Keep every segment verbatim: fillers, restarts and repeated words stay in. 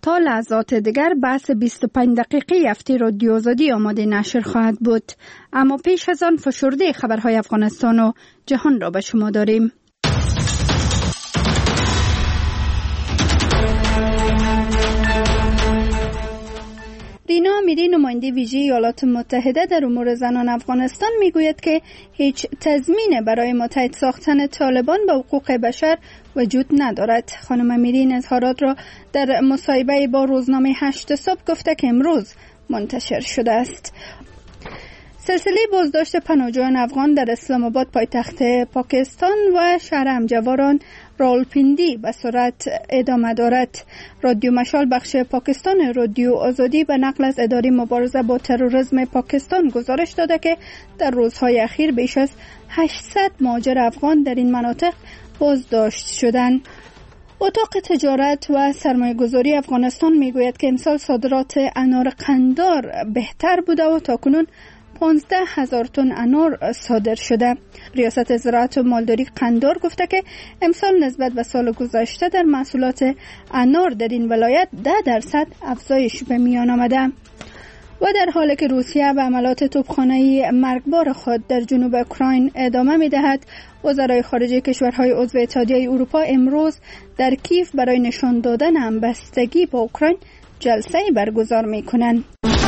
تا لحظات دیگر بحث بیست و پنج دقیقه هفته رادیو آزادی آماده نشر خواهد بود. اما پیش از آن فشرده خبرهای افغانستان و جهان را به شما داریم. رینا امیری، نماینده ویژه ایالات متحده در امور زنان افغانستان، میگوید که هیچ تضمین برای متحد ساختن طالبان با حقوق بشر وجود ندارد. خانم امیری این اظهارات را در مصاحبه با روزنامه هشت صبح گفته که امروز منتشر شده است. سلسله بازداشت پناهجویان افغان در اسلام آباد پایتخت پاکستان و شهر همجواران راولپیندی به سرعت ادامه دارد. رادیو مشال بخش پاکستان رادیو آزادی به نقل از اداره مبارزه با تروریسم پاکستان گزارش داده که در روزهای اخیر بیش از هشتصد مهاجر افغان در این مناطق بازداشت شدند. اتاق تجارت و سرمایه گذاری افغانستان میگوید که امسال صادرات انار قندار بهتر بوده و تاکنون پانزده هزار تن انار صادر شده. ریاست زراعت و مالداری قندار گفته که امسال نسبت به سال گذشته در محصولات انار در این ولایت ده درصد افزایش به میان آمده. و در حالی که روسیه به عملیات توپخانه‌ای مرگبار خود در جنوب اوکراین ادامه می‌دهد، وزرای خارجه کشورهای عضو اتحادیه اروپا امروز در کیف برای نشان دادن همبستگی با اوکراین جلسه‌ای برگزار می‌کنند.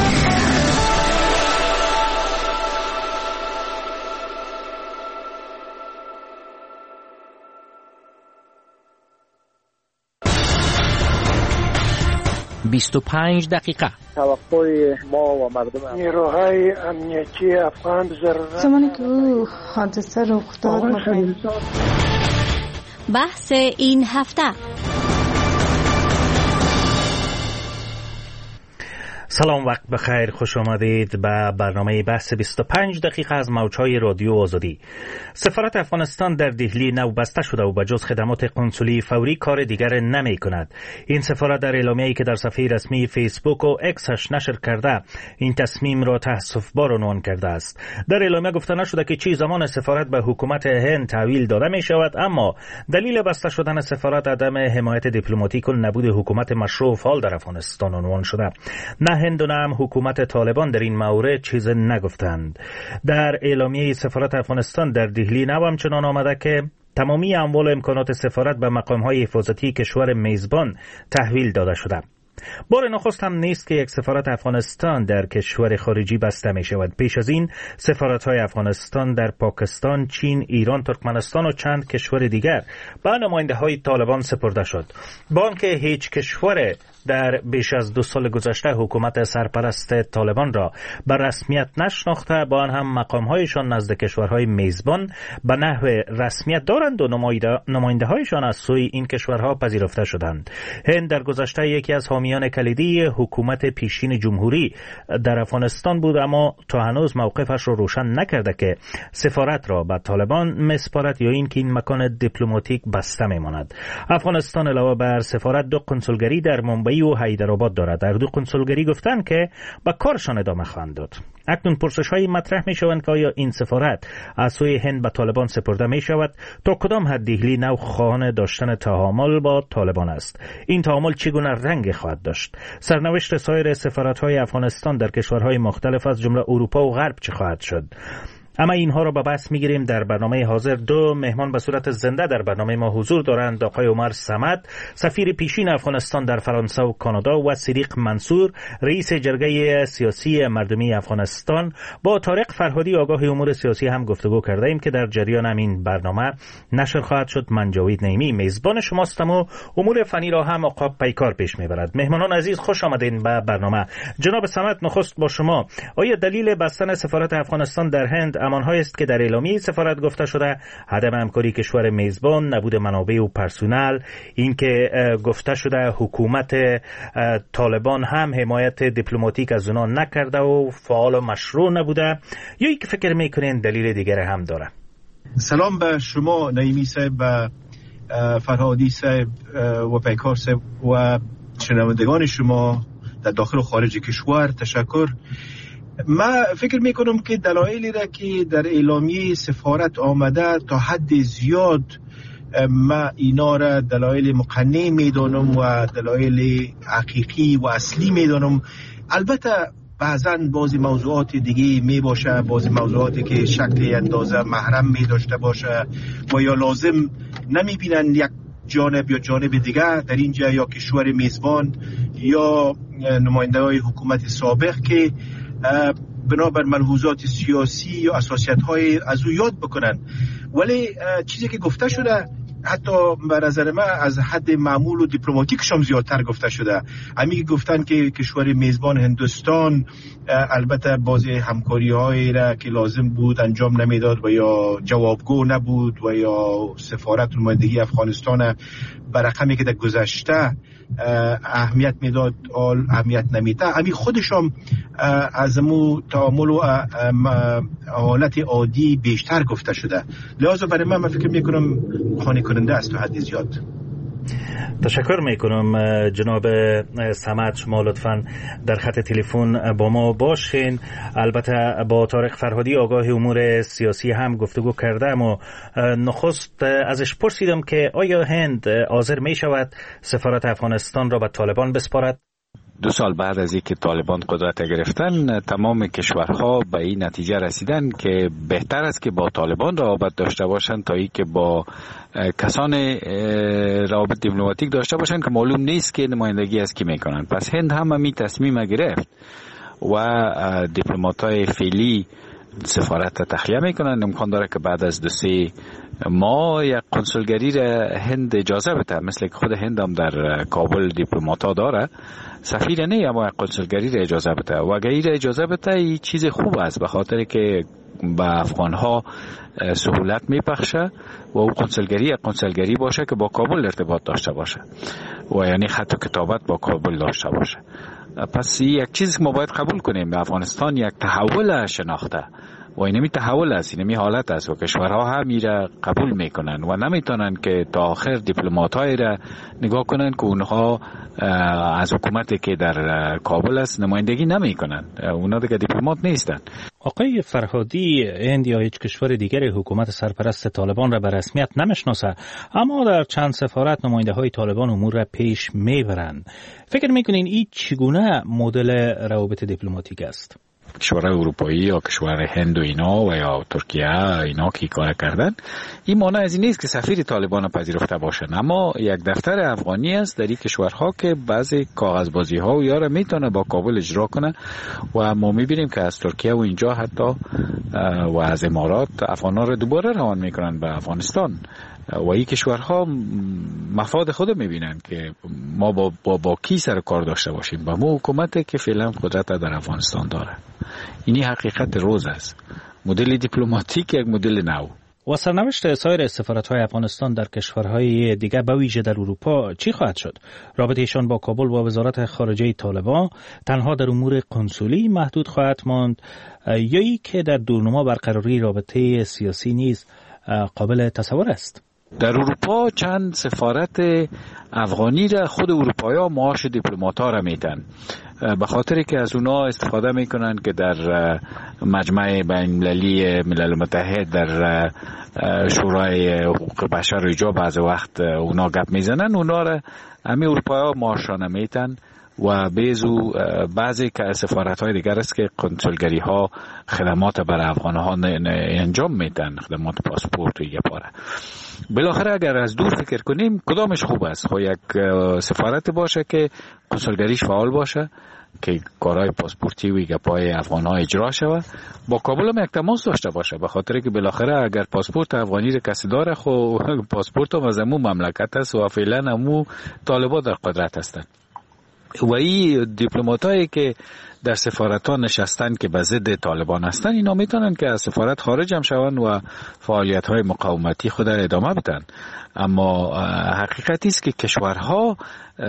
بیست و پنج دقیقه. توقع ما و مردم نیروهای امنیتی افغان ضرورت زمانی که او حادثه رخ داد بحث این هفته. سلام، وقت بخیر، خوش آمدید به برنامه بحث بیست و پنج دقیقه از موجهای رادیو آزادی. سفارت افغانستان در دهلی نو بسته شده و به جز خدمات قنسولی فوری کار دیگر نمی کند. این سفارت در اعلامیه‌ای که در صفحه رسمی فیسبوک و اکسش نشر کرده این تصمیم را تأسف‌بار عنوان کرده است. در اعلامیه گفته نشده که چی زمان سفارت به حکومت هند تحویل داده می شود، اما دلیل بسته شدن سفارت عدم حمایت دیپلماتیک و نبود حکومت مشروع و فعال در افغانستان عنوان شده. نه هند و نه هم حکومت طالبان در این مورد چیز نگفتند. در اعلامیه سفارت افغانستان در دهلی نو همچنان آمده که تمامی اموال و امکانات سفارت به مقام‌های حفاظتی کشور میزبان تحویل داده شده. بار نخست هم نیست که یک سفارت افغانستان در کشور خارجی بسته می شود. پیش از این سفارت‌های افغانستان در پاکستان، چین، ایران، ترکمنستان و چند کشور دیگر به نماینده‌های طالبان سپرده شد. با آنکه هیچ کشور در بیش از دو سال گذشته حکومت سرپرست طالبان را به رسمیت نشناخته، با آن هم مقام‌هایشان نزد کشورهای میزبان به نحو رسمیت دارند و نماینده‌هایشان از سوی این کشورها پذیرفته شدند. هند در گذشته یکی از حامیان کلیدی حکومت پیشین جمهوری در افغانستان بود، اما تا هنوز موقفش را روشن نکرده که سفارت را به طالبان مسپارد یا این که این مکان دیپلماتیک بسته میماند. افغانستان علاوه بر سفارت دو کنسولگری در ممبئی و حیدرآباد دارد. در دو کنسولگری گفتند که به کارشان ادامه خواهند داد. اکنون پرسش‌هایی مطرح می‌شوند که آیا این سفارت از سوی هند به طالبان سپرده می‌شود؟ تا کدام حد دهلی نو خواهان داشتن تعامل با طالبان است؟ این تعامل چگونه رنگ خواهد داشت؟ سرنوشت سایر سفارت‌های افغانستان در کشورهای مختلف از جمله اروپا و غرب چه خواهد شد؟ اما اینها را به بحث میگیریم. در برنامه حاضر دو مهمان به صورت زنده در برنامه ما حضور دارند. آقای عمر صمد، سفیر پیشین افغانستان در فرانسه و کانادا، و صدیق منصور، رئیس جرگه سیاسی مردمی افغانستان. با طارق فرهادی، آگاه امور سیاسی هم گفتگو کرده ایم که در جریان همین برنامه نشر خواهد شد. من جاوید نعیمی میزبان شماستم و امور فنی را هم آقا پیکار پیش میبرد. مهمانان عزیز خوش آمدین به برنامه. جناب صمد، نخست با شما. آیا دلیل بستن سفارت افغانستان در هند همانهایی است که در اعلامیه سفارت گفته شده؟ عدم همکاری کشور میزبان، نبود منابع و پرسونل، اینکه گفته شده حکومت طالبان هم حمایت دیپلماتیک از اونا نکرده و فعال و مشروع نبوده، یا اینکه فکر میکنین دلیل دیگر هم داره؟ سلام به شما نعیمی صاحب و فرهادی صاحب و پیکار صاحب و شنوندگان شما در داخل و خارج کشور. تشکر. من فکر میکنم که دلایلی را که در اعلامیه سفارت آمده تا حد زیاد من اینا را دلایل مقنع میدانم و دلایل حقیقی و اصلی میدانم. البته بعضا بعضی موضوعات دیگه می باشه، بعضی موضوعاتی که شکل اندازه محرم می داشته باشه و یا لازم نمی بینن یک جانب یا جانب دیگه در اینجا، یا کشور میزبان یا نماینده های حکومت سابق که بنابر ملحوظات سیاسی یا اساسیت های از او یاد بکنن. ولی چیزی که گفته شده حتی به نظر من از حد معمول و دیپلماتیکش هم زیادتر گفته شده. همین گفتن که کشور میزبان هندوستان البته بعضی همکاری هایی را که لازم بود انجام نمیداد و یا جوابگو نبود و یا سفارت نمایندگی افغانستان به رقمی که در گذشته اهمیت میداد آل اهمیت نمیده. همین خودش هم از مو تعامل و حالت عادی بیشتر گفته شده. لذا برای من من فکر میکنم خانه کننده است تو حد زیاد. تشکر میکنم جناب صمد، شما لطفاً در خط تلفن با ما باشین. البته با طارق فرهادی آگاه امور سیاسی هم گفتگو کردم و نخست ازش پرسیدم که آیا هند حاضر می شود سفارت افغانستان را به طالبان بسپارد؟ دو سال بعد از اینکه طالبان قدرت گرفتن، تمام کشورها به این نتیجه رسیدن که بهتر است که با طالبان روابط داشته باشند تا اینکه با کسان روابط دیپلماتیک داشته باشند که معلوم نیست که نمایندگی از کی میکنن. پس هند هم همین تصمیم گرفت و دیپلمات‌های فعلی سفارت تخلیه میکنن. امکان داره که بعد از دو سه ماه یک کنسولگری را هند اجازه بده، مثل که خود هند هم در کابل دیپلماتا داره، سفیر نه اما یک کنسولگری را اجازه بده و اگر این اجازه بده این چیز خوب است، به خاطر که به افغانها سهولت میبخشه و او کنسولگری یک کنسولگری باشه که با کابل ارتباط داشته باشه و یعنی خط و کتابت با کابل داشته باشه. پس یک چیزی که ما باید قبول کنیم، افغانستان یک تحول شناخته و اینمی تحول است، اینمی حالت است و کشورها هم میره قبول میکنن و نمیتونن که تا آخر دیپلمات‌های را نگاه کنن که اونها از حکومتی که در کابل است نمایندگی نمیکنن، اونها دیگه دیپلمات نیستن. آقای فرهادی، هند یا هیچ کشور دیگری حکومت سرپرست طالبان را به رسمیت نمیشناسه، اما در چند سفارت نماینده های طالبان امور را پیش میبرند. فکر میکنین این چگونه مدل روابط دیپلماتیک است؟ کشورهای اروپایی یا کشور هند و اینا و یا ترکیه اینا که کار کردن، این معنی از این نیست که سفیر طالبان پذیرفته باشن، اما یک دفتر افغانی است در این کشورها که بعضی کاغذبازی ها و یاره میتونه با کابل اجرا کنه و ما میبینیم که از ترکیه و اینجا حتی و از امارات افغانا رو دوباره روان میکنن به افغانستان و این کشورها مفاد خود میبینن که ما با, با, با کی سر کار داشته باشیم، با مو حکومتی که فعلا قدرت در افغانستان داره. اینی حقیقت روز است. مدل دیپلماتیک یک مدل نو. و سرنوشت سایر سفارت‌های افغانستان در کشورهای دیگر به ویژه در اروپا چی خواهد شد؟ رابطه‌شان با کابل و وزارت خارجه طالبان تنها در امور کنسولی محدود خواهد ماند یا ای که در دورنما برقراری رابطه سیاسی نیز قابل تصور است؟ در اروپا چند سفارت افغانی را خود اروپایی‌ها معاش دیپلمات‌ها را میدن، به خاطر که از اونا استفاده میکنن که در مجمع بین‌المللی ملل متحد، در شورای حقوق بشر و ایجا بعض وقت اونا گپ میزنن، اونا را همه اروپایی‌ها معاش را نمیدن و بیزو بعضی که سفارت‌های دیگر است که کنسولگری ها خدمات برای افغان ها انجام میدن، خدمات پاسپورت و یک پاره. بالاخره اگر از دور فکر کنیم کدامش خوب است؟ خب یک سفارت باشه که کنسولگریش فعال باشه که کارهای پاسپورتی و یک پای افغان ها اجرا شود، با کابل هم یک تماس داشته باشه، به خاطر که بالاخره اگر پاسپورت افغانی رو کسی داره خب پاسپورت هم از امو مملکت است و فعلا امو طالبان در قدرت هستند. و این دیپلماتایی که در سفارت ها نشستن که به ضد طالبان هستن، اینا میتونن که از سفارت خارج هم شون و فعالیت های مقاومتی خود ادامه بدن. اما حقیقتی است که کشورها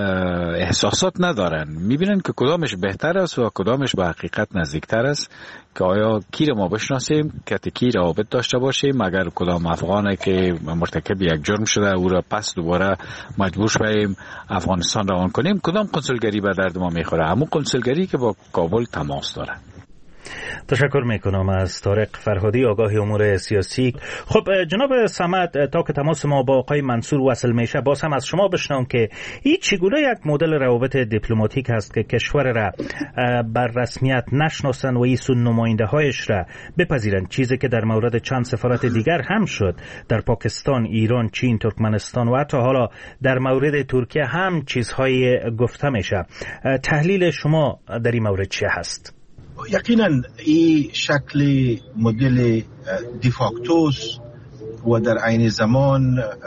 احساسات ندارن، میبینن که کدامش بهتر است و کدامش به حقیقت نزدیکتر است، که آیا کی را ما بشناسیم که کی روابط داشته باشیم، اگر کدام افغانه که مرتکب یک جرم شده او را پس دوباره مجبور شویم افغانستان روان کنیم، کدام کنسولگری به درد ما میخوره؟ همون کنسولگری که با کابل تماس داره. تشکر میکنم از طارق فرهادی، آگاه امور سیاسی. خب جناب صمد، تا که تماس ما با آقای منصور وصل میشه، باز هم از شما بشنوم که این چگونه یک مدل روابط دیپلماتیک است که کشور را بر رسمیت نشناسن و این نماینده هایش را بپذیرن، چیزی که در مورد چند سفارت دیگر هم شد، در پاکستان، ایران، چین، ترکمنستان و حتی حالا در مورد ترکیه هم چیزهای گفته میشه. تحلیل شما در این مورد چی هست؟ یقینا این شکل مدل دیفاکتوس و در عین زمان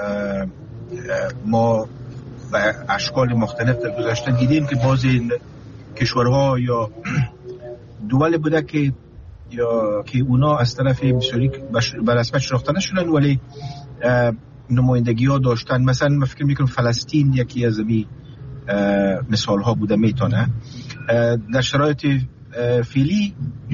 ما به اشکال مختلف در گذشته دیدیم که بعضی کشورها یا دول بوده که یا که اونا از طرف بسیاری به رسمیت شناخته نشدن ولی نمایندگی ها داشتن. مثلا من فکر میکنم فلسطین یکی از این مثال ها بوده میتونه. در شرایط فعلی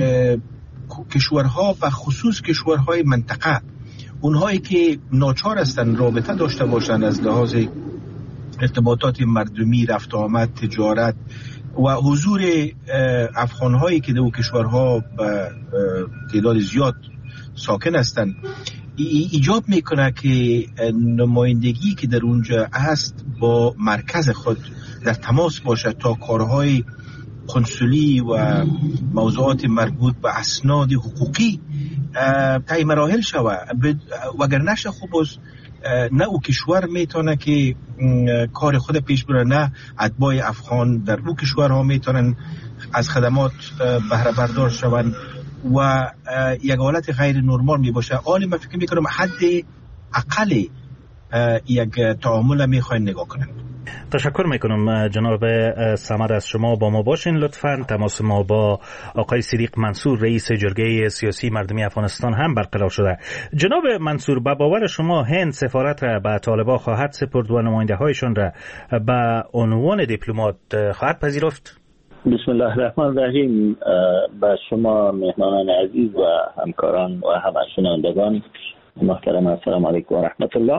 کشورها و خصوص کشورهای منطقه، اونهایی که ناچار هستن رابطه داشته باشند از لحاظ ارتباطات مردمی، رفت آمد، تجارت و حضور افغانهایی که در اون کشورها به تعداد زیاد ساکن هستند، ایجاب میکنه که نمایندگی که در اونجا هست با مرکز خود در تماس باشه تا کارهای کنسولی و موضوعات مربوط به اسناد حقوقی طی مراحل شوه. وگرنه خب نه او کشور میتونه که کار خود پیش بره، نه اتباع افغان در او کشورها میتونن از خدمات بهره بردار شوند و یک حالت غیر نرمال می باشه. آنی من فکر میکنم حد اقل یک تعامل میخواین نگاه کنن. تشکر میکنم جناب صمد، از شما با ما باشین لطفاً. تماس ما با آقای صدیق منصور رئیس جرگه سیاسی مردمی افغانستان هم برقرار شده. جناب منصور، به باور شما هند سفارت را به طالبان خواهد سپرد و نماینده هایشان را به عنوان دیپلمات خواهد پذیرفت؟ بسم الله الرحمن الرحیم. با شما مهمانان عزیز و همکاران و همه شنوندگان محترم، السلام علیکم و رحمت الله.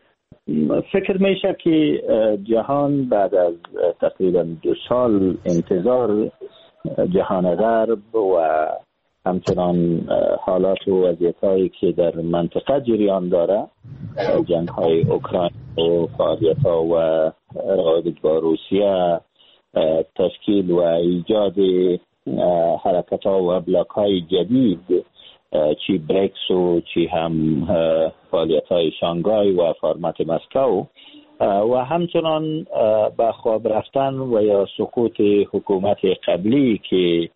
فکر میشه که جهان بعد از تقریبا دو سال انتظار جهان غرب و همچنان حالات و وضعیت‌هایی که در منطقه جریان داره، جنگ‌های اوکراین و فعالیت‌ها و روابط با روسیه، تشکیل و ایجاد حرکت‌ها و بلاک‌های جدید، چی بریکس و چی هم فعالیت‌های شانگهای و فرمت مسکو و همچنان به خواب رفتن و یا سقوط حکومت قبلی که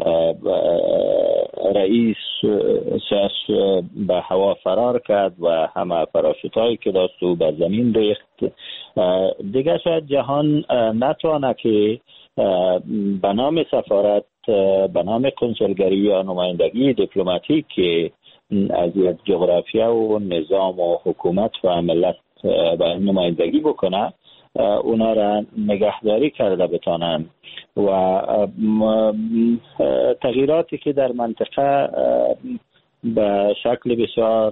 رئیس سیاس به هوا فرار کرد و همه پاراشوت‌هایی که داشت و به زمین ریخت. دیگه شاید جهان نتوانه که به نام سفارت، به نام کنسولگری یا نمایندگی دیپلماتیک که از یک جغرافیا و نظام و حکومت و ملت به نمایندگی بکنه، اونا را نگهداری کرده بتانن و تغییراتی که در منطقه به شکل بسیار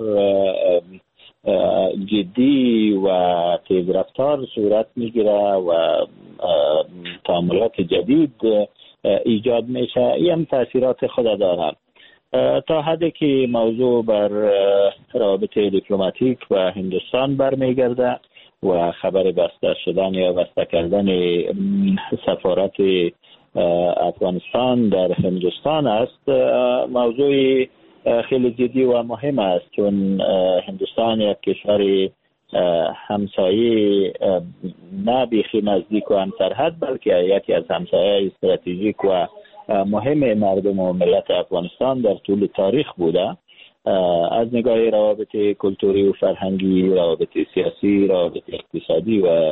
جدی و تیز رفتار صورت میگیره و تعاملات جدید ایجاد میشه، این تاثیرات خود داره. تا حدی که موضوع بر روابط دیپلماتیک و هندوستان برمیگرده و خبر بسته شدن یا بسته کردن سفارت افغانستان در هندوستان است، موضوع خیلی جدی و مهم است، چون هندوستان یک کشور همسایه نه بیخی نزدیک و همسرحد، بلکه یکی از همسایه استراتژیک و مهم مردم و ملت افغانستان در طول تاریخ بوده. از نگاه روابط کلتوری و فرهنگی، روابط سیاسی، روابط اقتصادی و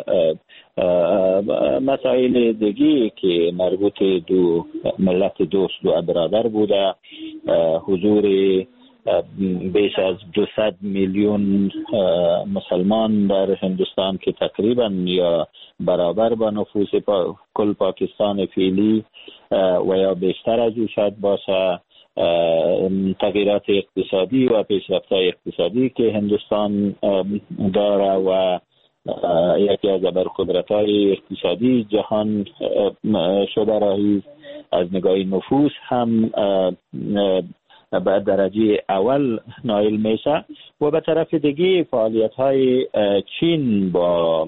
مسائل دیگی که مربوط دو ملت دوست و برادر بوده، حضور بیش از دویست میلیون مسلمان در هندوستان که تقریبا یا برابر با نفوس پا کل پاکستان فعلی و یا بیشتر از او شاید باشه، تغییرات اقتصادی و پیشرفت‌های اقتصادی که هندوستان داره و یکی از ابرقدرت‌های اقتصادی جهان شده رئیس، از نگاه نفوذ هم به درجه اول نایل میشه و به طرف دیگه فعالیت های چین با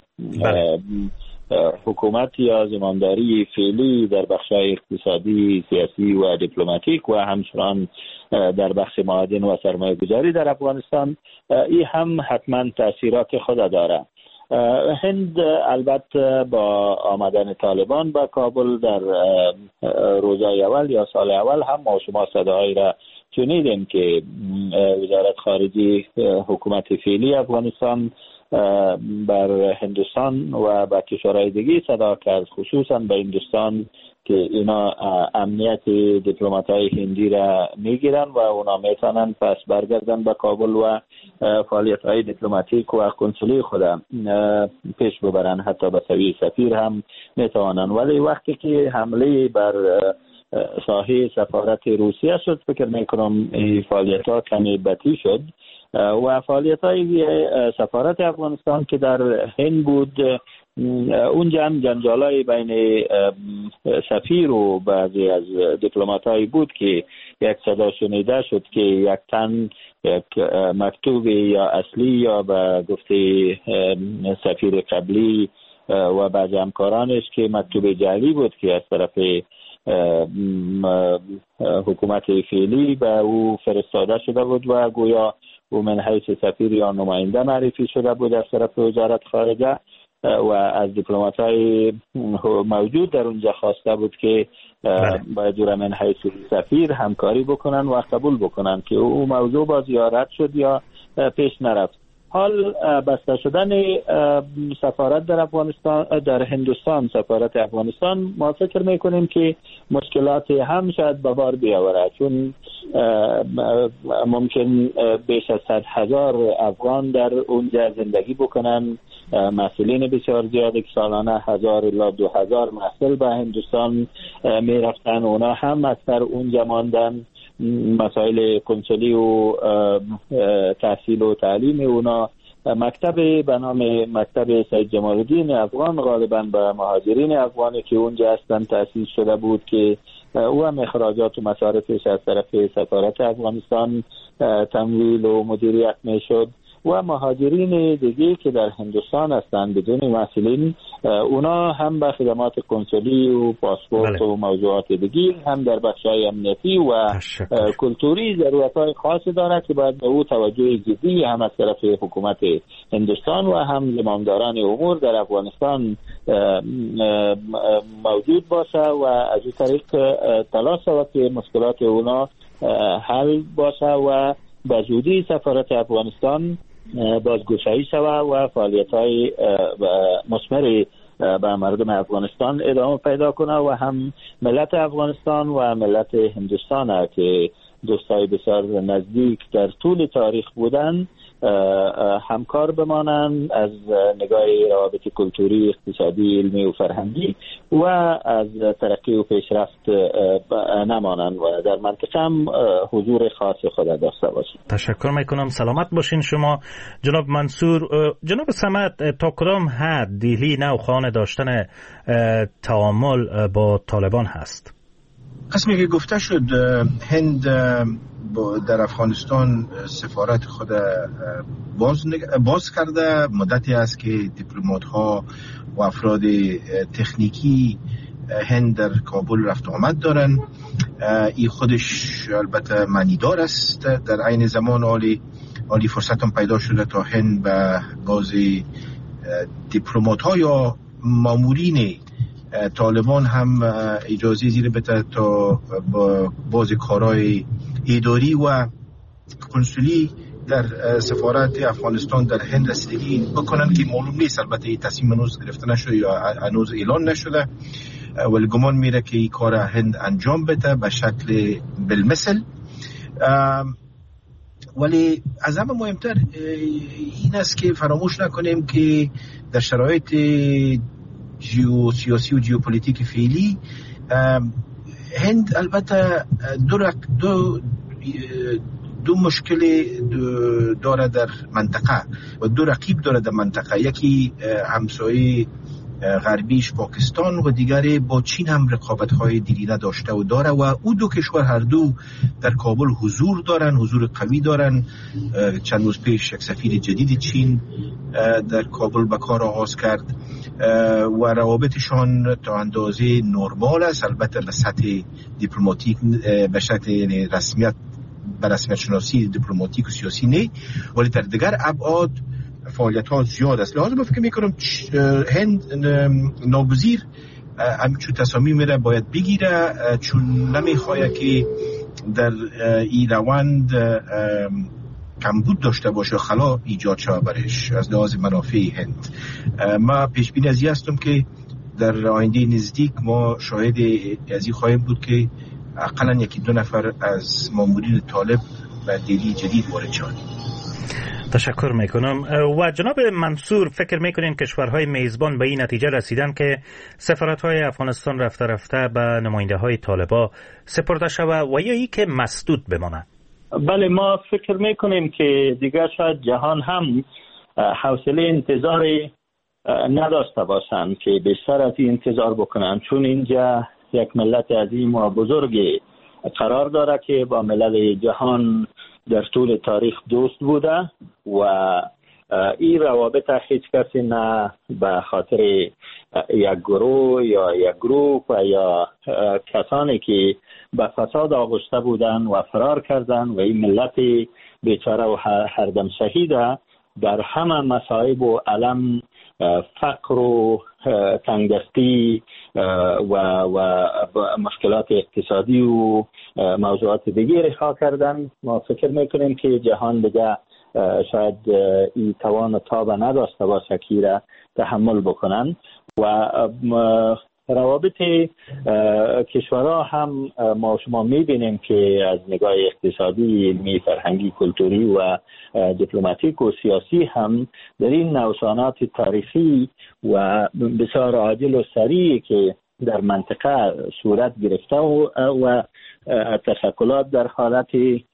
حکومت یا زمانداری فعلی در بخش‌های اقتصادی، سیاسی و دیپلماتیک و همچنان در بخش معادن و سرمایه گذاری در افغانستان، این هم حتما تاثیرات خود داره. هند البته با آمدن طالبان به کابل در روزهای اول یا سال اول هم ما شما صداهایی را شنیدیم که وزارت خارجه حکومت فعلی افغانستان بر هندوستان و با کشورهای دیگه صدا کرد، خصوصا به هندوستان که اینا امنیت دیپلمات‌های هندی را میگیرن و اونا میتونن پس برگردن به کابل و فعالیت‌های دیپلماتیک و کنسولی خود پیش ببرن، حتی به سوی سفیر هم میتوانن. ولی وقتی که حمله بر ساحه سفارت روسیه شد، فکر میکنم فعالیت‌ها کمی بطیء شد و فعالیت‌های سفارت افغانستان که در هند بود، اونجا هم جنجالای بین سفیر و بعضی از دیپلمات‌های بود که یک صدا شنیده شد که یک تن یک مکتوب یا اصلی یا به گفته سفیر قبلی و بعضی همکارانش که مکتوب جعلی بود که از طرف حکومت فعلی به او فرستاده شده بود و گویا او من حیث سفیر یا نماینده معرفی شده بود از طرف وزارت خارجه و از دیپلمات‌های موجود در اونجا خواسته بود که باید او من حیث سفیر همکاری بکنن و قبول بکنن که او موضوع با زیارت شد یا پیش نرفت. حال بسته شدن سفارت در افغانستان در هندوستان، سفارت افغانستان، ما فکر میکنیم که مشکلات هم شاید به بار بیاورد، چون ممکن بیش از صد هزار افغان در اونجا زندگی بکنن، مسئولین بسیار زیادی که سالانه هزار الی دو هزار مسئول به هندوستان میرفتن، اونا هم اکثر اونجا ماندن. مسائل کنسولی و تحصیل و تعلیم اونا، مکتب به نام مکتب سید جمال الدین افغان غالبا به مهاجرین افغانی که اونجا هستن تأسیس شده بود که او هم اخراجات و مصارفش از طرف سفارت افغانستان تمویل و مدیریت میشد و مهاجرین دیگه که در هندوستان هستند بدون مسئولین، اونا هم به خدمات کنسولی و پاسپورت بله. و موضوعات دیگه هم در بخش‌های امنیتی و کلتوری ضرورت‌های خاصی دارد که باید به او توجه جدی هم از طرف حکومت هندوستان و هم زمامداران امور در افغانستان موجود باشه و از این طریق تلاش شود که مشکلات اونا حل باشه و به زودی سفارت افغانستان بازگشایی شود و فعالیت‌های مثمری به مردم افغانستان ادامه پیدا کنه و هم ملت افغانستان و ملت هندوستان که دوستای بسیار نزدیک در طول تاریخ بودن همکار بمانند از نگاه روابط کلتوری، اقتصادی، علمی و فرهنگی و از ترقی و پیشرفت نمانند و در منطقه هم حضور خاص خود داشته باشند. تشکر میکنم. سلامت باشین شما جناب منصور. جناب صمد، تا کدام حد دهلی نو خانه داشتن تعامل با طالبان هست؟ قسمی که گفته شد هند در افغانستان سفارت خود باز, باز کرده. مدتی است که دیپلمات ها و افراد تکنیکی هند در کابل رفت آمد دارن. این خودش البته معنیدار است. در عین زمان عالی عالی فرصت هم پیدا شده تا هند به بازی دیپلمات ها یا مامورین طالبان هم اجازه زیر بده تا با باز کارهای اداری و کنسولی در سفارت افغانستان در هند رسیدگی بکنن که معلوم نیست. البته این تصمیم هنوز گرفته نشده یا هنوز اعلان نشده، ولی گمان میره که این کار هند انجام بده به شکل بالمثل. ولی از همه مهمتر این است که فراموش نکنیم که در شرایط جیو سیاسی و جیوپولیتیک فعلی هند البته دو, دو, دو مشکل داره در منطقه و دو رقیب داره در منطقه. یکی همسایه غربیش پاکستان و دیگری با چین هم رقابت‌های دیرینه داشته و داره و او دو کشور هر دو در کابل حضور دارن، حضور قوی دارن. چند روز پیش یک سفیر جدید چین در کابل به کار آغاز کرد و روابطشان تا اندازه نرمال است، البته به سطح دیپلماتیک به سطح رسمیت به رسمیت شناسی دیپلماتیک و سیاسی نه، ولی در دیگر ابعاد فعالیت ها زیاد است. لازم فکر میکنم هند ناگزیر همچون تصامیم را باید بگیره، چون نمیخواه که در این روند کمبود داشته باشه، خلا ایجاد شود برش از لحاظ منافع هند. ما پیش بینی ازی هستم که در آینده نزدیک ما شاهد ازی خواهیم بود که اقلا یکی دو نفر از مامورین طالب و دلی جدید وارد شوند. تشکر میکنم. و جناب منصور، فکر میکنین کشورهای میزبان به این نتیجه رسیدن که سفارت‌های افغانستان رفته رفته به نماینده های طالبا سپرده شود و یا ای که مسدود بمانه؟ بله، ما فکر میکنیم که دیگر شاید جهان هم حوصله انتظار نداشته باشند که بیشتر از این انتظار بکنند، چون اینجا یک ملت عظیم و بزرگی قرار داره که با ملل جهان در طول تاریخ دوست بوده و این روابط هیچ کسی نه به خاطر یک گروه یا یک گروه و یا کسانی که به فساد آغشته بودن و فرار کردن و این ملت بیچاره و هر دم شهیده در همه مصائب و علم، فقر و تنگدستی و و مشکلات اقتصادی و موضوعات دیگه رها کردن. ما فکر میکنیم که جهان دیگه شاید این توان و تاب نداشته باشه که را تحمل بکنن و روابط کشورها هم ما شما میبینیم که از نگاه اقتصادی، علمی، فرهنگی، کلتوری و دیپلماتیک و سیاسی هم در این نوسانات تاریخی و بسیار عاجل و سریع که در منطقه صورت گرفته و, و تشکلات در حالت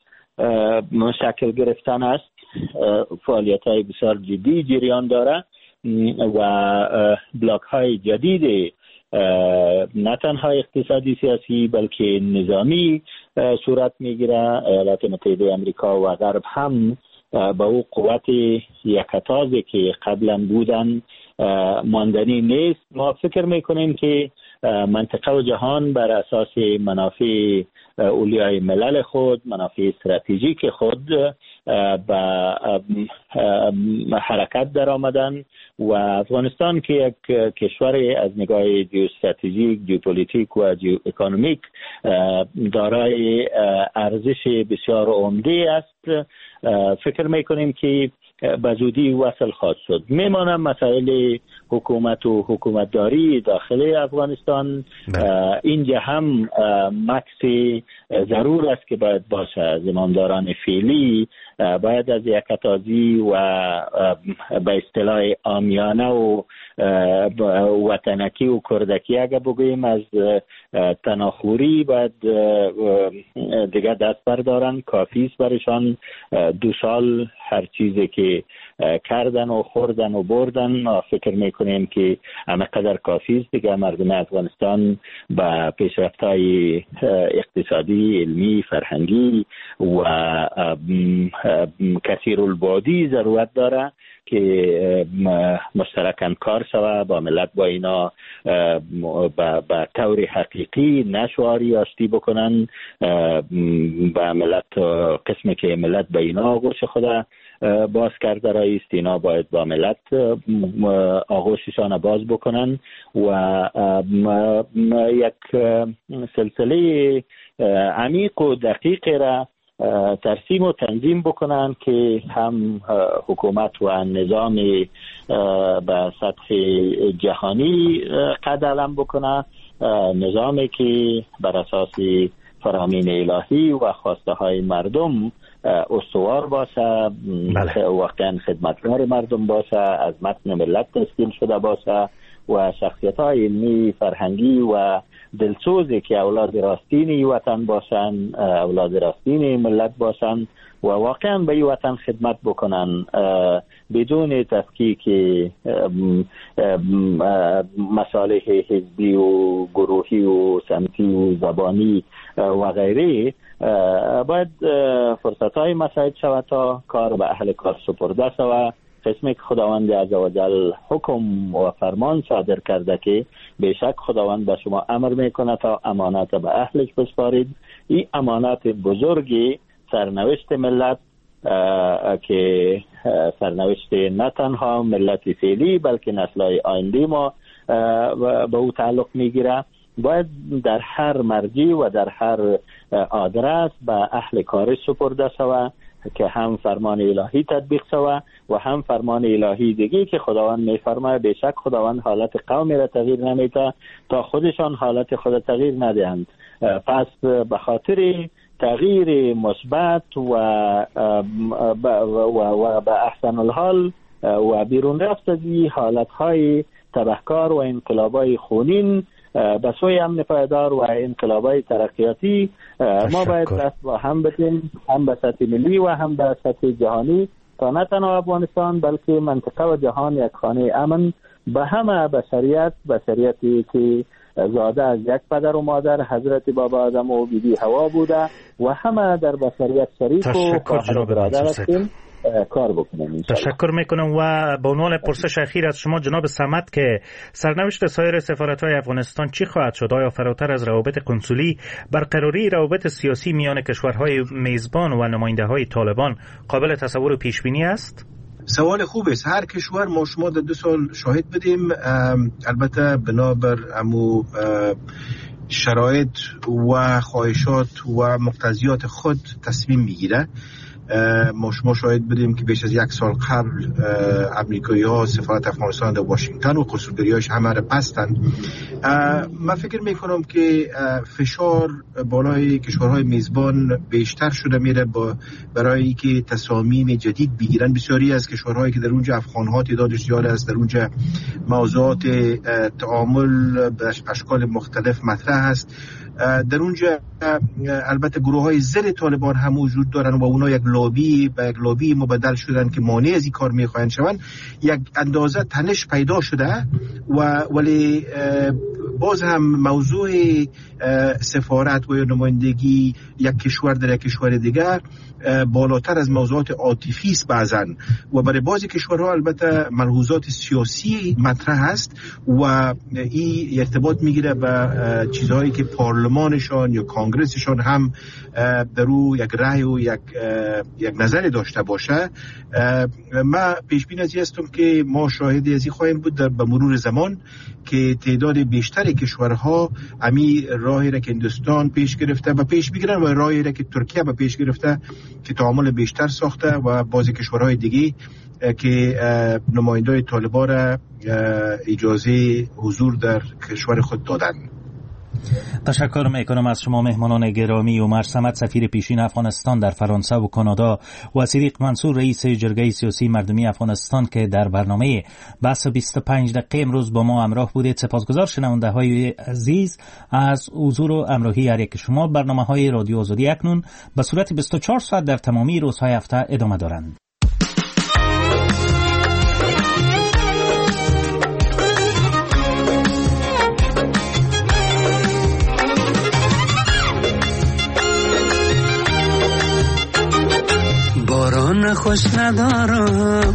شکل گرفتن است، فعالیت های بسیار جدی جریان داره و بلاک های جدید نه تنها اقتصادی سیاسی بلکه نظامی صورت میگیره. ایالات متحده آمریکا و غرب هم با او قوت یکتازی که قبلا بودن ماندنی نیست. ما فکر میکنیم که منطقه و جهان بر اساس منافع اولیای ملل خود، منافع استراتژیک خود به حرکت در آمدن و افغانستان که یک کشور از نگاه جیوستراتژیک، جیوپولیتیک و جیو اکونومیک دارای ارزش بسیار عمده است، فکر میکنیم که به زودی وصل خواهد شد. میمانم مسائل حکومت و حکومتداری داخل افغانستان، اینجا هم مکس ضرور است که باید باشه. زمامداران فعلی باید از یکتازی و به اصطلاح عامیانه و وطنکی و کردکی اگه بگوییم از تناخوری باید دیگه دست بردارن. کافی است برشان دو سال هر چیزی که کردن و خوردن و بردن. فکر میکنیم که همه قدر کافی است دیگه. مردم افغانستان به پیشرفت‌های اقتصادی، علمی، فرهنگی و کثیر البعدی ضرورت داره که مشترکاً کار شود با ملت، با اینا به طور حقیقی نشواری آشتی بکنن با ملت. قسمی که ملت به اینا آغوش خود باز کرده رایست، اینا باید با ملت آغوششان باز بکنن و یک سلسله عمیق و دقیق را ترسیم و تنظیم بکنن که هم حکومت و نظام به سطح جهانی قد علم بکنه، نظامی که بر اساس فرامین الهی و خواسته های مردم استوار باشه، بله. واقعا خدمتگار مردم باشه، از متن ملت تشکیل شده باشه و شخصیت های علمی، فرهنگی و دلسوزی که اولاد راستین وطن باشن، اولاد راستین ملت باشن و واقعا به این وطن خدمت بکنن بدون تفکیک مصالح حزبی و گروهی و سمتی و زبانی و غیره. باید فرصت‌های مساعد شود تا کار به اهل کار سپرده شود. قسمی که خداوند عزوجل حکم و فرمان صادر کرده که بیشک خداوند به شما امر میکنه تا امانت به اهلش بسپارید. این امانت بزرگی سرنوشت ملت که سرنوشت نه تنها ملت فعلی بلکه نسل‌های آینده ما به او تعلق میگیره. باید در هر مرجع و در هر آدرس به اهل کارش سپرده شود که هم فرمان الهی تطبیق شود و هم فرمان الهی دیگه که خداوند میفرماید بیشک خداوند حالت قومی را تغییر نمیده تا خودشان حالت خود تغییر ندهند. پس به خاطر تغییر مثبت و و به احسن الحال و بیرون رفت از این حالت‌های تبهکار و انقلاب‌های خونین به سوی امن پایدار و انقلاب‌های ترقیاتی ما باید دست با هم بدیم، هم به سطح ملی و هم به سطح جهانی، تا نه تنها افغانستان بلکه منطقه و جهان یک خانه امن به همه بشریت، بشریتی که زاده از یک پدر و مادر حضرت بابا آدم و بیبی حوا بوده و همه در بشریت شریک و خواهر برادر هستیم کار بکنیم. تشکر میکنم و به عنوان پرسش اخیر از شما جناب صمد که سرنوشت سایر سفارت‌های افغانستان چی خواهد شد؟ آیا فراتر از روابط کنسولی برقراری روابط سیاسی میان کشورهای میزبان و نماینده‌های طالبان قابل تصور و پیش بینی است؟ سوال خوب است. هر کشور ما شما در دو سال شاهد بدیم، البته بنابر امو شرایط و خواهشات و مقتضیات خود تصمیم میگیره. ما شما شاهد بدیم که بیش از یک سال قبل امریکایی ها سفارت افغانستان در واشنگتن و قصرگری‌هاش همه را بستند. من فکر میکنم که فشار بالای کشورهای میزبان بیشتر شده میره با برای که تصامیم جدید بگیرن. بسیاری از کشورهایی که در اونجا افغان‌ها تعدادش زیاد است، در اونجا موضوعات تعامل به اشکال مختلف مطرح است. در اونجا البته گروه های ضد طالبان هم وجود دارن و اونا یک لابی به یک لابی مبدل شدن که مانع از این کار میخواهند شوند. یک اندازه تنش پیدا شده و ولی باز هم موضوع سفارت و نمایندگی یک کشور در یک کشور دیگر بالاتر از موضوعات عاطفی است بعضا و برای بعضی کشورها البته ملحوظات سیاسی مطرح است و این ارتباط میگیره به چیزهایی که پارلمانشان یا کانگرسشان هم در او یک رأی و یک یک نظر داشته باشه. من پیش بین از هستم که ما شاهدی از این خواهیم بود در به مرور زمان که تعداد بیشتر کشورها امی راهی را که هندوستان پیش گرفته و پیش میگیرن و راهی را که ترکیه به پیش گرفته که تعامل بیشتر ساخته و بعضی کشورهای دیگه که نمایندای طالبان را اجازه حضور در کشور خود دادن. تشکر میکنم از شما مهمانان گرامی. عمر صمد سفیر پیشین افغانستان در فرانسه و کانادا و صدیق منصور رئیس جرگه سیاسی مردمی افغانستان که در برنامه بحث بیست و پنج دقیقه امروز با ما همراه بودید. سپاسگزار شنونده های عزیز از حضور و همراهی هر یک شما. برنامه های رادیو آزادی اکنون به صورت بیست و چهار ساعت در تمامی روزهای هفته ادامه دارند. باران خوش ندارم،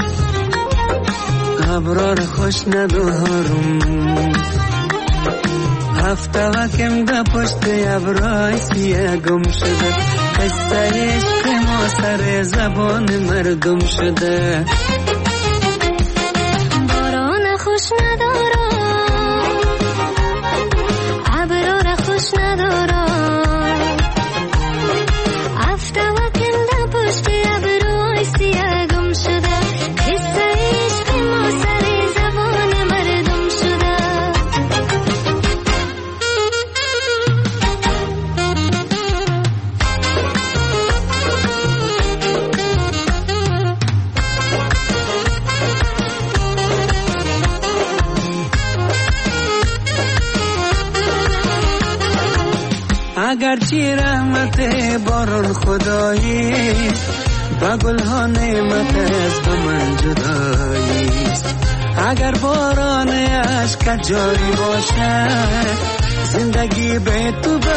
ابرار خوش ندارم، هفته وکم ده پشت ابرای سیه گم شده، قصه عشق ما سر زبان مردم شده. باران خوش ندارم، ابرار خوش ندارم، هفته اگرچه رحمت باران خدایی با گلها نعمت است به من جدایی اگر باران عشق جاری باشد زندگی به تو